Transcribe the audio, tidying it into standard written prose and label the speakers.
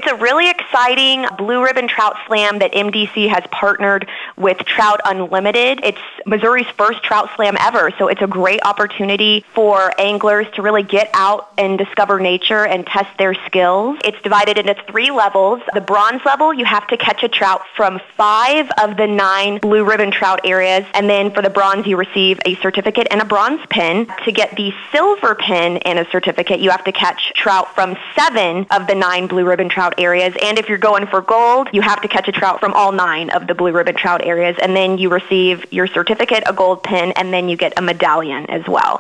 Speaker 1: a really exciting Blue Ribbon Trout Slam that MDC has partnered with Trout Unlimited. It's Missouri's first trout slam ever, so it's a great opportunity for anglers to really get out and discover nature and test their skills. It's divided into 3 levels. The bronze level, you have to catch a trout from 5 of the 9 Blue Ribbon Trout areas, and then for the bronze, you receive a certificate and a bronze pin. To get the silver pin and a certificate, you have to catch trout from 7 of the 9 Blue Ribbon Trout areas, and if you're going for gold, you have to catch a trout from all 9 of the Blue Ribbon Trout areas, and then you receive your certificate, a gold pin, and then you get a medallion as well.